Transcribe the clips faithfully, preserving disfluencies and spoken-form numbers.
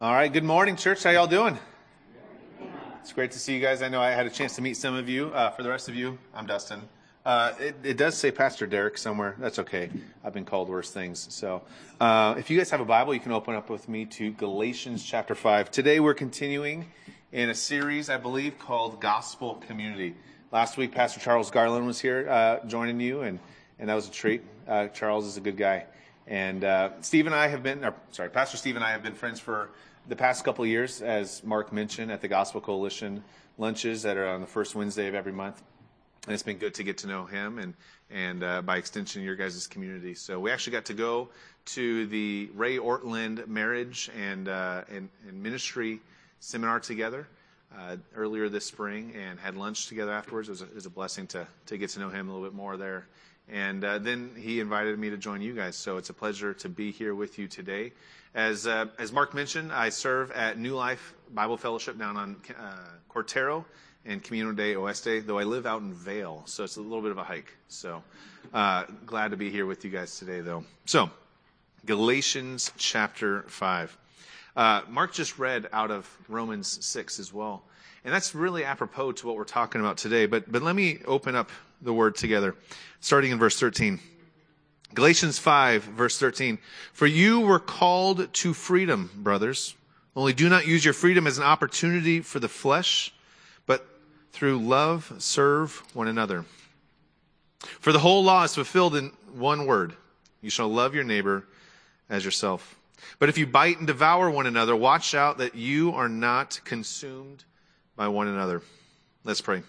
All right, good morning, church. How y'all doing? It's great to see you guys. I know I had a chance to meet some of you. Uh, for the rest of you, I'm Dustin. Uh, it, it does say Pastor Derek somewhere. That's okay. I've been called worse things. So uh, if you guys have a Bible, you can open up with me to Galatians chapter five. Today we're continuing in a series, I believe, called Gospel Community. Last week, Pastor Charles Garland was here uh, joining you, and, and that was a treat. Uh, Charles is a good guy. And uh, Steve and I have been, or, sorry, Pastor Steve and I have been friends for the past couple of years, as Mark mentioned, at the Gospel Coalition lunches that are on the first Wednesday of every month. And it's been good to get to know him and, and uh, by extension, your guys' community. So we actually got to go to the Ray Ortland Marriage and, uh, and, and Ministry Seminar together uh, earlier this spring and had lunch together afterwards. It was a, it was a blessing to, to get to know him a little bit more there. And uh, then he invited me to join you guys. So it's a pleasure to be here with you today. As uh, as Mark mentioned, I serve at New Life Bible Fellowship down on uh, Cortero and Camino de Oeste, though I live out in Vail, so it's a little bit of a hike. So uh, glad to be here with you guys today, though. So Galatians chapter five. Uh, Mark just read out of Romans six as well. And that's really apropos to what we're talking about today. But but let me open up the word together, starting in verse thirteen. Galatians five, verse thirteen. For you were called to freedom, brothers. Only do not use your freedom as an opportunity for the flesh, but through love serve one another. For the whole law is fulfilled in one word. You shall love your neighbor as yourself. But if you bite and devour one another, watch out that you are not consumed by one another. Let's pray.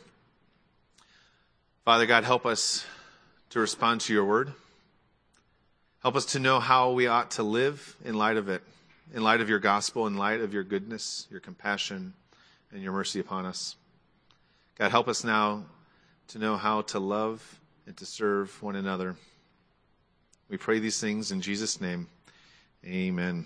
Father God, help us to respond to your word. Help us to know how we ought to live in light of it, in light of your gospel, in light of your goodness, your compassion, and your mercy upon us. God, help us now to know how to love and to serve one another. We pray these things in Jesus' name. Amen.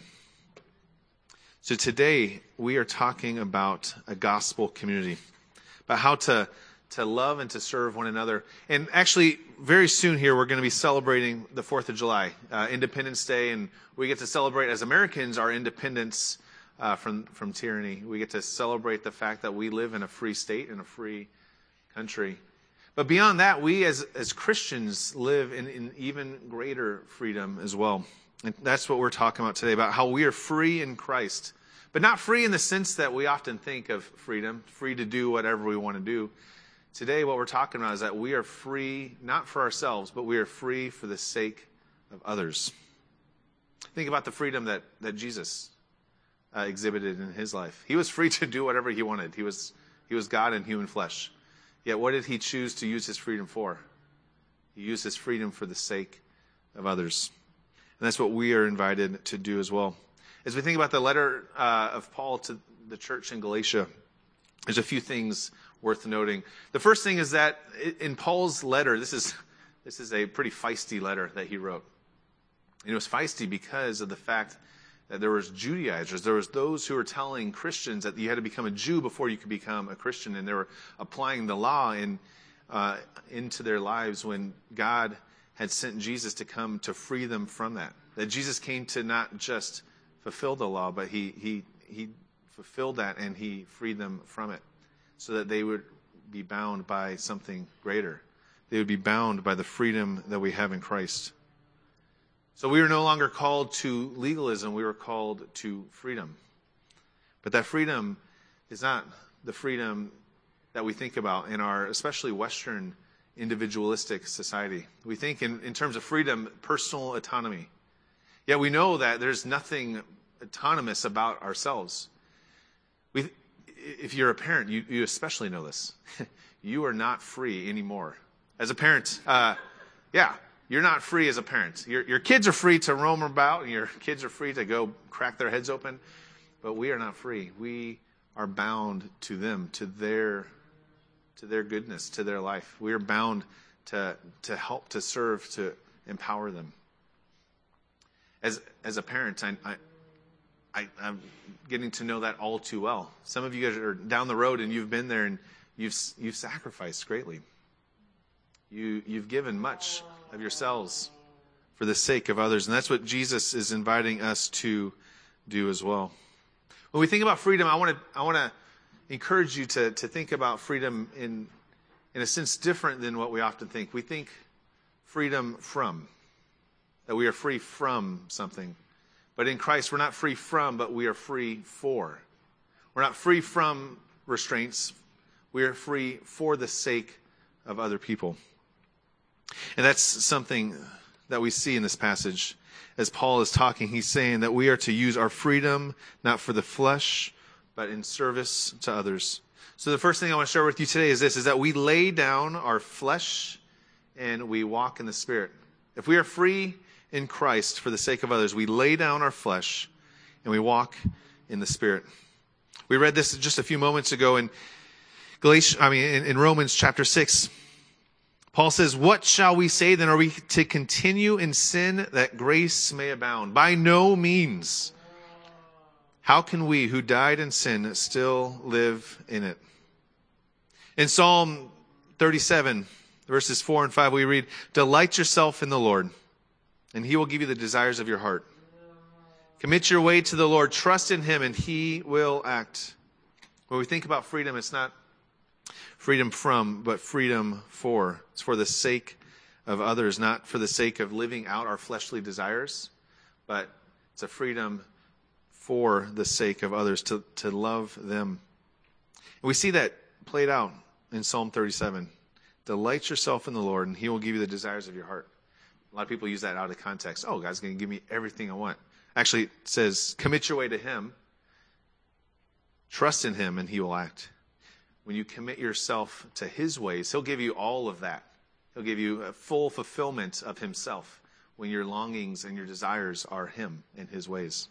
So today we are talking about a gospel community, about how to to love and to serve one another. And actually, very soon here, we're going to be celebrating the fourth of July, uh, Independence Day, and we get to celebrate, as Americans, our independence uh, from, from tyranny. We get to celebrate the fact that we live in a free state, in a free country. But beyond that, we as, as Christians live in, in even greater freedom as well. And that's what we're talking about today, about how we are free in Christ. But not free in the sense that we often think of freedom, free to do whatever we want to do. Today, what we're talking about is that we are free, not for ourselves, but we are free for the sake of others. Think about the freedom that, that Jesus uh, exhibited in his life. He was free to do whatever he wanted. He was, he was God in human flesh. Yet what did he choose to use his freedom for? He used his freedom for the sake of others. And that's what we are invited to do as well. As we think about the letter uh, of Paul to the church in Galatia, there's a few things worth noting. The first thing is that in Paul's letter, this is this is a pretty feisty letter that he wrote. And it was feisty because of the fact that there was Judaizers. There was those who were telling Christians that you had to become a Jew before you could become a Christian, and they were applying the law in, uh, into their lives when God had sent Jesus to come to free them from that. That Jesus came to not just fulfill the law, but he he he fulfilled that and he freed them from it, so that they would be bound by something greater. They would be bound by the freedom that we have in Christ. So we are no longer called to legalism, we were called to freedom. But that freedom is not the freedom that we think about in our, especially Western, individualistic society. We think in, in terms of freedom, personal autonomy. Yet we know that there's nothing autonomous about ourselves. We If you're a parent, you, you especially know this. You are not free anymore. As a parent, uh, yeah, you're not free as a parent. Your, your kids are free to roam about, and your kids are free to go crack their heads open, but we are not free. We are bound to them, to their to their goodness, to their life. We are bound to to help, to serve, to empower them. As as a parent, I, I I, I'm getting to know that all too well. Some of you guys are down the road and you've been there and you've you've sacrificed greatly. You you've given much of yourselves for the sake of others, and that's what Jesus is inviting us to do as well. When we think about freedom, I want to I want to encourage you to, to think about freedom in, in a sense different than what we often think. We think freedom from, that we are free from something. But in Christ, we're not free from, but we are free for. We're not free from restraints. We are free for the sake of other people. And that's something that we see in this passage. As Paul is talking, he's saying that we are to use our freedom not for the flesh, but in service to others. So the first thing I want to share with you today is this, is that we lay down our flesh and we walk in the Spirit. If we are free in Christ for the sake of others, we lay down our flesh and we walk in the Spirit. We read this just a few moments ago in Galatians, I mean, in, in Romans chapter six. Paul says, what shall we say then? Are we to continue in sin that grace may abound? By no means. How can we who died in sin still live in it? In Psalm thirty-seven, verses four and five, we read, delight yourself in the Lord, and he will give you the desires of your heart. Commit your way to the Lord, trust in him, and he will act. When we think about freedom, it's not freedom from, but freedom for. It's for the sake of others, not for the sake of living out our fleshly desires, but it's a freedom for the sake of others, to, to love them. And we see that played out in Psalm thirty-seven. Delight yourself in the Lord, and he will give you the desires of your heart. A lot of people use that out of context. Oh, God's going to give me everything I want. Actually, it says, commit your way to him. Trust in him, and he will act. When you commit yourself to his ways, he'll give you all of that. He'll give you a full fulfillment of himself when your longings and your desires are him and his ways.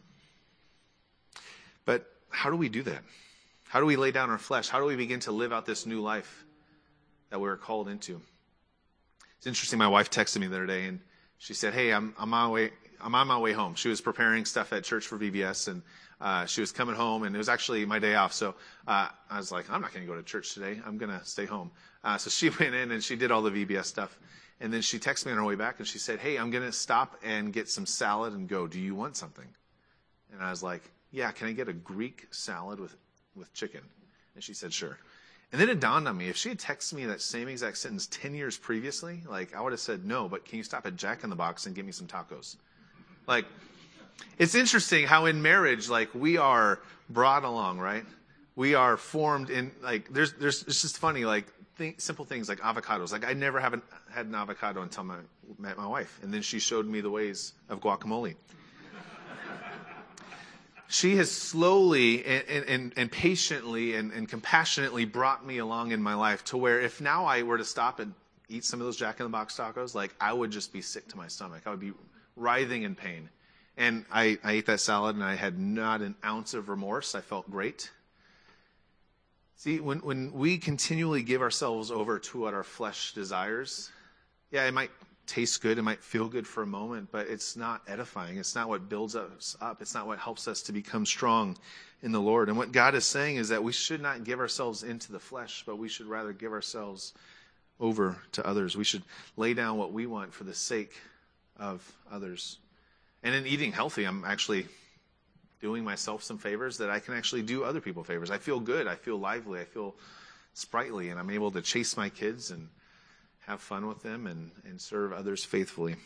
But how do we do that? How do we lay down our flesh? How do we begin to live out this new life that we're called into? It's interesting. My wife texted me the other day, and she said, hey, I'm, I'm, on, my way, I'm on my way home. She was preparing stuff at church for V B S, and uh, she was coming home, and it was actually my day off. So uh, I was like, I'm not going to go to church today. I'm going to stay home. Uh, so she went in, and she did all the V B S stuff. And then she texted me on her way back, and she said, hey, I'm going to stop and get some salad and go. Do you want something? And I was like, yeah, can I get a Greek salad with, with chicken? And she said, sure. And then it dawned on me, if she had texted me that same exact sentence ten years previously, like I would have said, no, but can you stop at Jack in the Box and get me some tacos? Like, it's interesting how in marriage, like we are brought along, right? We are formed in, like, there's, there's, it's just funny, like th- simple things like avocados. Like I never haven't had an avocado until I met my wife. And then she showed me the ways of guacamole. She has slowly and, and, and patiently and, and compassionately brought me along in my life to where if now I were to stop and eat some of those Jack in the Box tacos, like I would just be sick to my stomach. I would be writhing in pain. And I, I ate that salad and I had not an ounce of remorse. I felt great. See, when, when we continually give ourselves over to what our flesh desires, yeah, it might taste good, it might feel good for a moment, but it's not edifying. It's not what builds us up. It's not what helps us to become strong in the Lord. And what God is saying is that we should not give ourselves into the flesh, but we should rather give ourselves over to others. We should lay down what we want for the sake of others. And in eating healthy, I'm actually doing myself some favors that I can actually do other people favors. I feel good. I feel lively. I feel sprightly, and I'm able to chase my kids and have fun with them and, and serve others faithfully.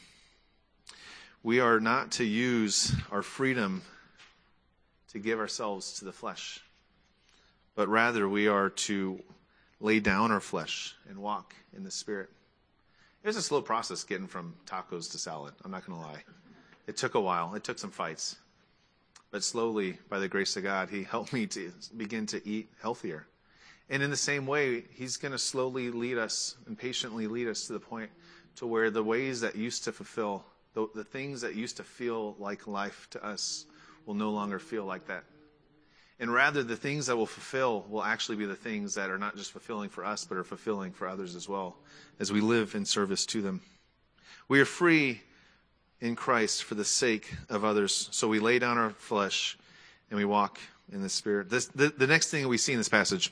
We are not to use our freedom to give ourselves to the flesh, but rather we are to lay down our flesh and walk in the Spirit. It was a slow process getting from tacos to salad. I'm not going to lie. It took a while. It took some fights. But slowly, by the grace of God, he helped me to begin to eat healthier. And in the same way, he's going to slowly lead us and patiently lead us to the point to where the ways that used to fulfill, the, the things that used to feel like life to us will no longer feel like that. And rather, the things that will fulfill will actually be the things that are not just fulfilling for us, but are fulfilling for others as well, as we live in service to them. We are free in Christ for the sake of others. So we lay down our flesh and we walk in the Spirit. This, the, the next thing we see in this passage,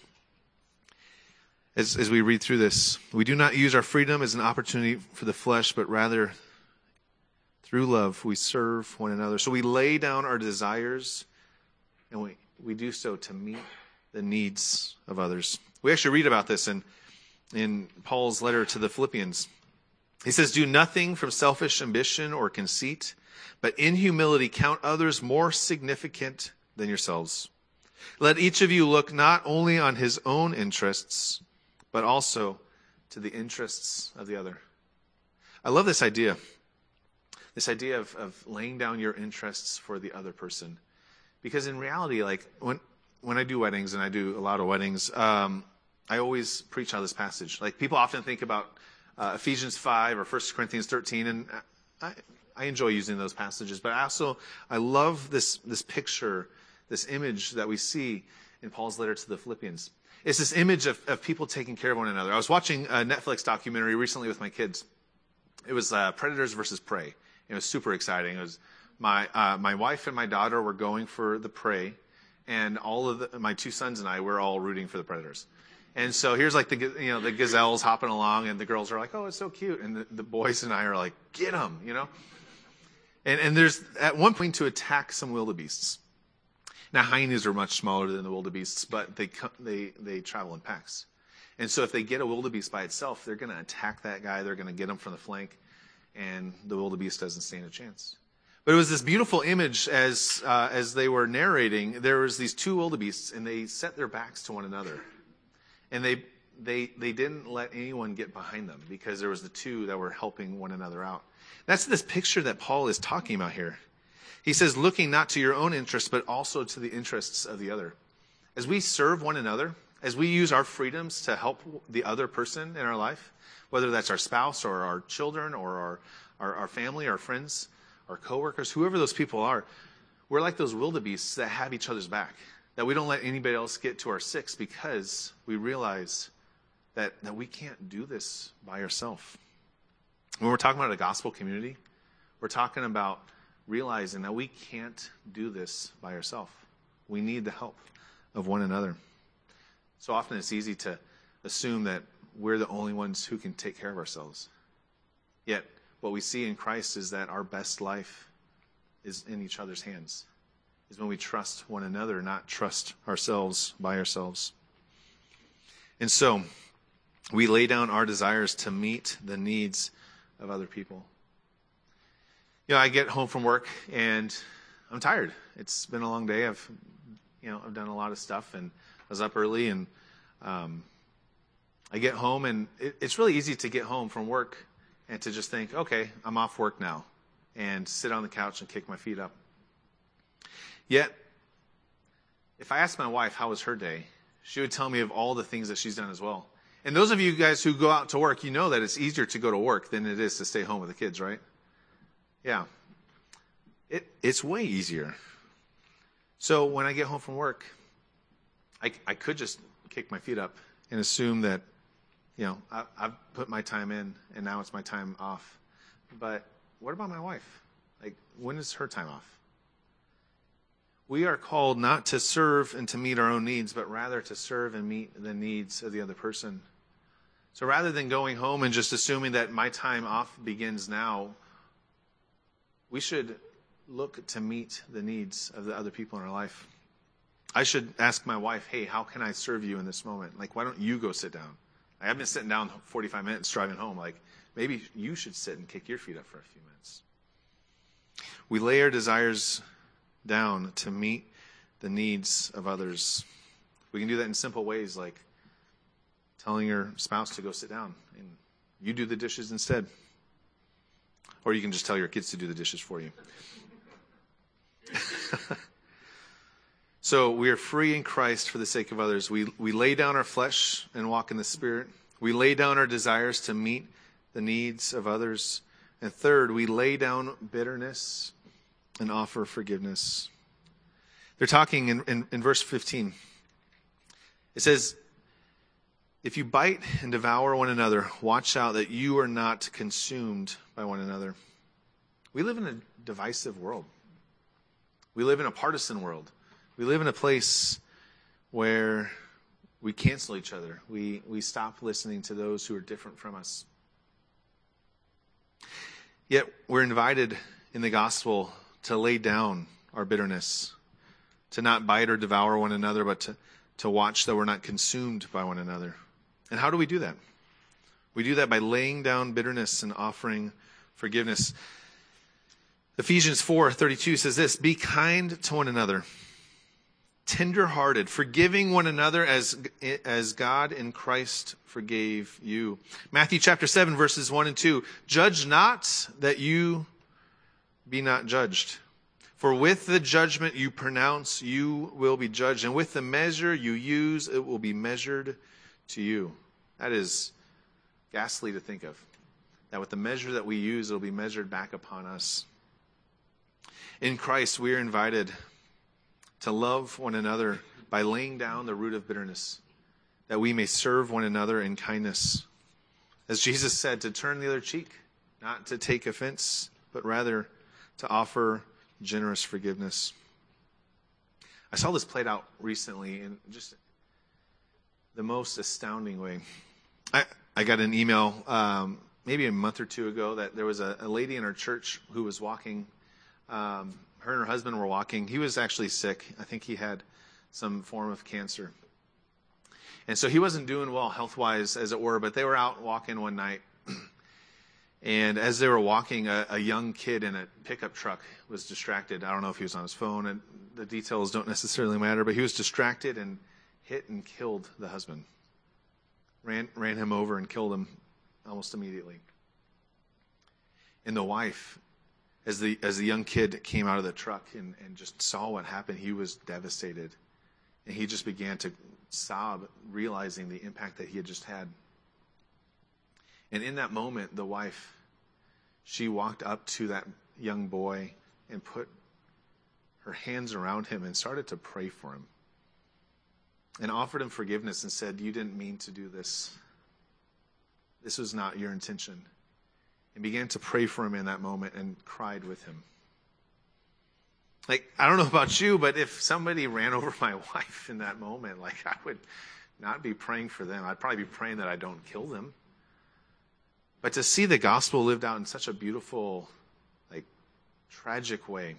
As, as we read through this, we do not use our freedom as an opportunity for the flesh, but rather through love we serve one another. So we lay down our desires and we we do so to meet the needs of others. We actually read about this in, in Paul's letter to the Philippians. He says, do nothing from selfish ambition or conceit, but in humility count others more significant than yourselves. Let each of you look not only on his own interests, but also to the interests of the other. I love this idea. This idea of, of laying down your interests for the other person. Because in reality, like when when I do weddings, and I do a lot of weddings, um, I always preach on this passage. Like people often think about uh, Ephesians five or First Corinthians thirteen, and I, I enjoy using those passages. But I also, I love this this picture, this image that we see in Paul's letter to the Philippians. It's this image of, of people taking care of one another. I was watching a Netflix documentary recently with my kids. It was uh, Predators versus Prey. It was super exciting. It was my uh, my wife and my daughter were going for the prey, and all of the, my two sons and I were all rooting for the predators. And so here's like the you know the gazelles hopping along, and the girls are like, "Oh, it's so cute," and the, the boys and I are like, "Get them," you know. And and there's at one point to attack some wildebeests. Now hyenas are much smaller than the wildebeests, but they they they travel in packs. And so if they get a wildebeest by itself, they're going to attack that guy. They're going to get him from the flank, and the wildebeest doesn't stand a chance. But it was this beautiful image as uh, as they were narrating. There was these two wildebeests, and they set their backs to one another, and they they they didn't let anyone get behind them because there was the two that were helping one another out. That's this picture that Paul is talking about here. He says, looking not to your own interests, but also to the interests of the other. As we serve one another, as we use our freedoms to help the other person in our life, whether that's our spouse or our children or our our, our family, our friends, our coworkers, whoever those people are, we're like those wildebeests that have each other's back, that we don't let anybody else get to our six because we realize that, that we can't do this by ourselves. When we're talking about a gospel community, we're talking about realizing that we can't do this by ourselves. We need the help of one another. So often it's easy to assume that we're the only ones who can take care of ourselves. Yet, what we see in Christ is that our best life is in each other's hands, is when we trust one another, not trust ourselves by ourselves. And so, we lay down our desires to meet the needs of other people. You know, I get home from work and I'm tired. It's been a long day. I've, you know, I've done a lot of stuff, and I was up early, and um, I get home, and it, it's really easy to get home from work and to just think, okay, I'm off work now, and sit on the couch and kick my feet up. Yet, if I asked my wife how was her day, she would tell me of all the things that she's done as well. And those of you guys who go out to work, you know that it's easier to go to work than it is to stay home with the kids, right? Yeah. It, it's way easier. So when I get home from work, I, I could just kick my feet up and assume that, you know, I, I've put my time in and now it's my time off. But what about my wife? Like, when is her time off? We are called not to serve and to meet our own needs, but rather to serve and meet the needs of the other person. So rather than going home and just assuming that my time off begins now, we should look to meet the needs of the other people in our life. I should ask my wife, hey, how can I serve you in this moment? Like, why don't you go sit down? I've been sitting down forty-five minutes driving home. Like, maybe you should sit and kick your feet up for a few minutes. We lay our desires down to meet the needs of others. We can do that in simple ways, like telling your spouse to go sit down and you do the dishes instead. Or you can just tell your kids to do the dishes for you. So we are free in Christ for the sake of others. We we lay down our flesh and walk in the Spirit. We lay down our desires to meet the needs of others. And third, we lay down bitterness and offer forgiveness. They're talking in, in, in verse fifteen. It says, if you bite and devour one another, watch out that you are not consumed by one another. We live in a divisive world. We live in a partisan world. We live in a place where we cancel each other. We we stop listening to those who are different from us. Yet we're invited in the gospel to lay down our bitterness, to not bite or devour one another, but to, to watch that we're not consumed by one another. And how do we do that? We do that by laying down bitterness and offering forgiveness. Ephesians four thirty-two says this, be kind to one another, tender-hearted, forgiving one another as, as God in Christ forgave you. Matthew chapter seven, verses one and two, judge not that you be not judged. For with the judgment you pronounce, you will be judged. And with the measure you use, it will be measured to you. That is ghastly to think of. That with the measure that we use, it will be measured back upon us. In Christ, we are invited to love one another by laying down the root of bitterness, that we may serve one another in kindness. As Jesus said, to turn the other cheek, not to take offense, but rather to offer generous forgiveness. I saw this played out recently in just the most astounding way. I, I got an email um, maybe a month or two ago that there was a, a lady in our church who was walking. Um, her and her husband were walking. He was actually sick. I think he had some form of cancer. And so he wasn't doing well health-wise, as it were, but they were out walking one night. And as they were walking, a, a young kid in a pickup truck was distracted. I don't know if he was on his phone, and the details don't necessarily matter, but he was distracted and hit and killed the husband. Ran, ran him over and killed him almost immediately. And the wife, As the as the young kid came out of the truck and, and just saw what happened, he was devastated. And he just began to sob, realizing the impact that he had just had. And in that moment, the wife, she walked up to that young boy and put her hands around him and started to pray for him. And offered him forgiveness and said, you didn't mean to do this. This was not your intention. And began to pray for him in that moment and cried with him. Like, I don't know about you, but if somebody ran over my wife in that moment, like, I would not be praying for them. I'd probably be praying that I don't kill them. But to see the gospel lived out in such a beautiful, like, tragic way,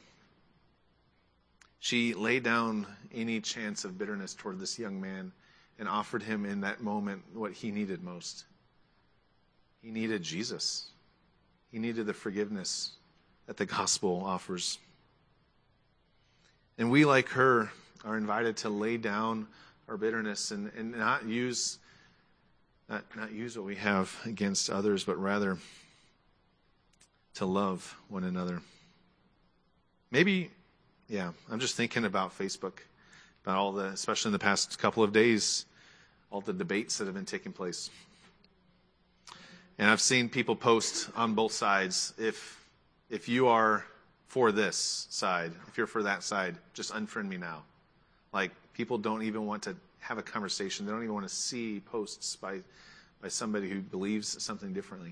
she laid down any chance of bitterness toward this young man and offered him in that moment what he needed most. He needed Jesus. He needed the forgiveness that the gospel offers. And we, like her, are invited to lay down our bitterness and, and not use not, not use what we have against others, but rather to love one another. Maybe, yeah, I'm just thinking about Facebook, about all the, especially in the past couple of days, all the debates that have been taking place. And I've seen people post on both sides, if if you are for this side, if you're for that side, just unfriend me now. Like, people don't even want to have a conversation. They don't even want to see posts by by somebody who believes something differently.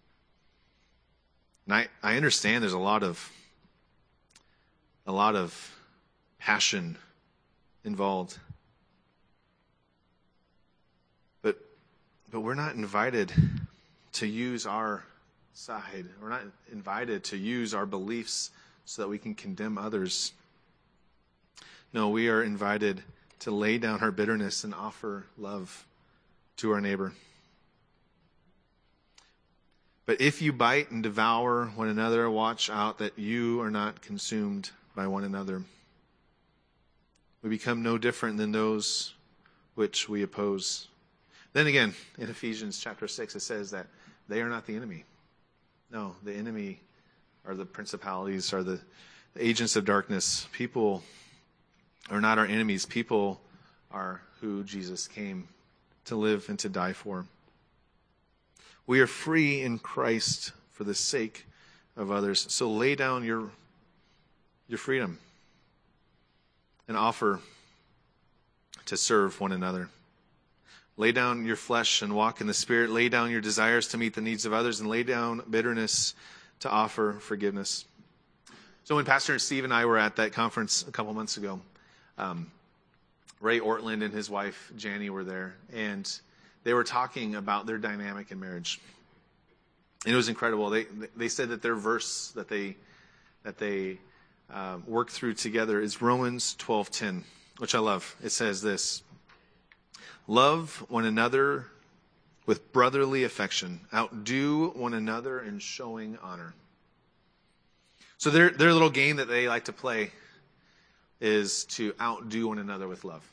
And I, I understand there's a lot of a lot of passion involved. But but we're not invited to use our side. We're not invited to use our beliefs so that we can condemn others. No, we are invited to lay down our bitterness and offer love to our neighbor. But if you bite and devour one another, watch out that you are not consumed by one another. We become no different than those which we oppose. Then again, in Ephesians chapter six, it says that they are not the enemy. No, the enemy are the principalities, are the, the agents of darkness. People are not our enemies. People are who Jesus came to live and to die for. We are free in Christ for the sake of others. So lay down your, your freedom and offer to serve one another. Lay down your flesh and walk in the Spirit. Lay down your desires to meet the needs of others, and lay down bitterness to offer forgiveness. So when Pastor Steve and I were at that conference a couple months ago, um, Ray Ortland and his wife, Janie, were there, and they were talking about their dynamic in marriage. And it was incredible. They they said that their verse that they that they uh, work through together is Romans twelve ten, which I love. It says this: love one another with brotherly affection. Outdo one another in showing honor. So their their little game that they like to play is to outdo one another with love.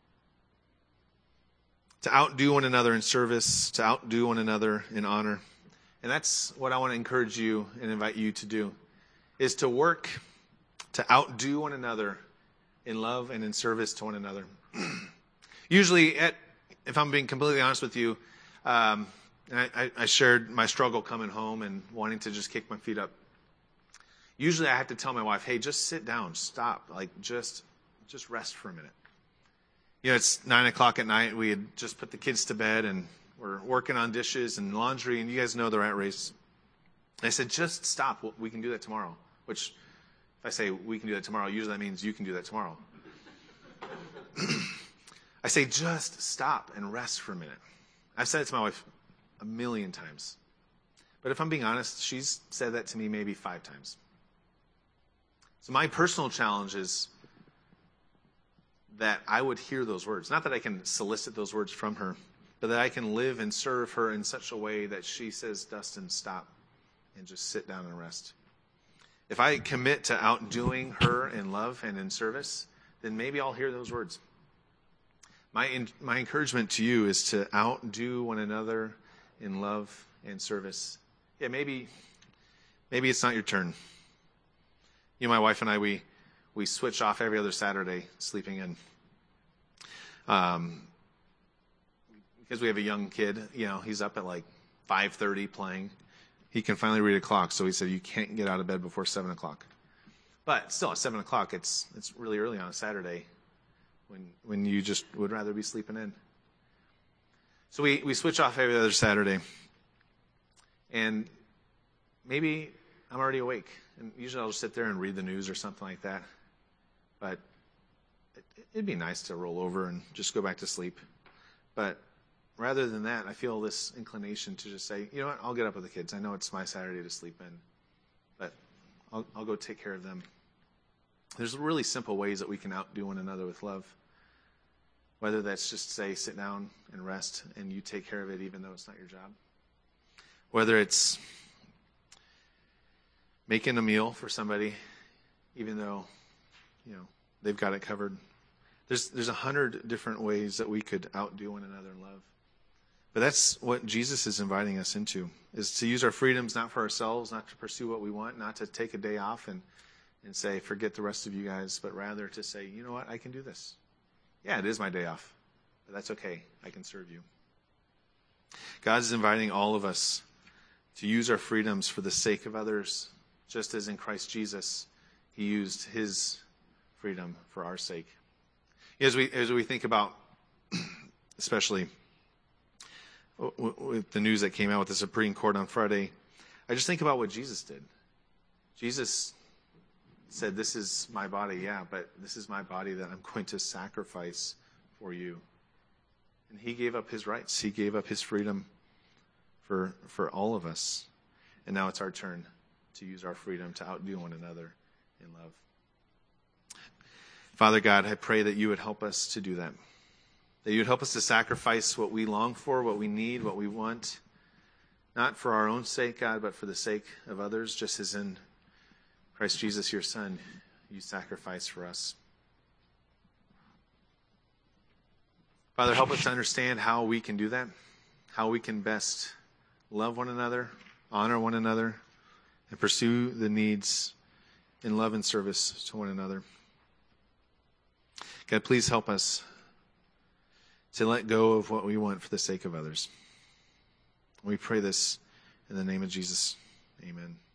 To outdo one another in service, to outdo one another in honor. And that's what I want to encourage you and invite you to do, is to work to outdo one another in love and in service to one another. Usually, at, if I'm being completely honest with you, um, and I, I shared my struggle coming home and wanting to just kick my feet up. Usually I have to tell my wife, hey, just sit down, stop, like just just rest for a minute. You know, it's nine o'clock at night. We had just put the kids to bed, and we're working on dishes and laundry, and you guys know the rat race. And I said, just stop. We can do that tomorrow. Which, if I say we can do that tomorrow, usually that means you can do that tomorrow. I say, just stop and rest for a minute. I've said it to my wife a million times. But if I'm being honest, she's said that to me maybe five times. So my personal challenge is that I would hear those words. Not that I can solicit those words from her, but that I can live and serve her in such a way that she says, Dustin, stop, and just sit down and rest. If I commit to outdoing her in love and in service, then maybe I'll hear those words. My in, my encouragement to you is to outdo one another in love and service. Yeah, maybe maybe it's not your turn. You know, my wife and I, we we switch off every other Saturday sleeping in. Um, because we have a young kid, you know, he's up at like five thirty playing. He can finally read a clock, so he said, you can't get out of bed before seven o'clock. But still, at seven o'clock, it's it's really early on a Saturday when when you just would rather be sleeping in. So we, we switch off every other Saturday. And maybe I'm already awake. And usually I'll just sit there and read the news or something like that. But it, it'd be nice to roll over and just go back to sleep. But rather than that, I feel this inclination to just say, you know what, I'll get up with the kids. I know it's my Saturday to sleep in. But I'll, I'll go take care of them. There's really simple ways that we can outdo one another with love. Whether that's just say, sit down and rest, and you take care of it even though it's not your job. Whether it's making a meal for somebody, even though, you know, they've got it covered. There's there's a hundred different ways that we could outdo one another in love. But that's what Jesus is inviting us into, is to use our freedoms not for ourselves, not to pursue what we want, not to take a day off and, and say, forget the rest of you guys, but rather to say, you know what, I can do this. Yeah, it is my day off, but that's okay. I can serve you. God is inviting all of us to use our freedoms for the sake of others, just as in Christ Jesus, he used his freedom for our sake. As we as we think about, especially with the news that came out with the Supreme Court on Friday, I just think about what Jesus did. Jesus said, this is my body, yeah, but this is my body that I'm going to sacrifice for you. And he gave up his rights. He gave up his freedom for for all of us. And now it's our turn to use our freedom to outdo one another in love. Father God, I pray that you would help us to do that. That you would help us to sacrifice what we long for, what we need, what we want, not for our own sake, God, but for the sake of others, just as in Christ Jesus, your Son, you sacrificed for us. Father, help us to understand how we can do that, how we can best love one another, honor one another, and pursue the needs in love and service to one another. God, please help us to let go of what we want for the sake of others. We pray this in the name of Jesus. Amen.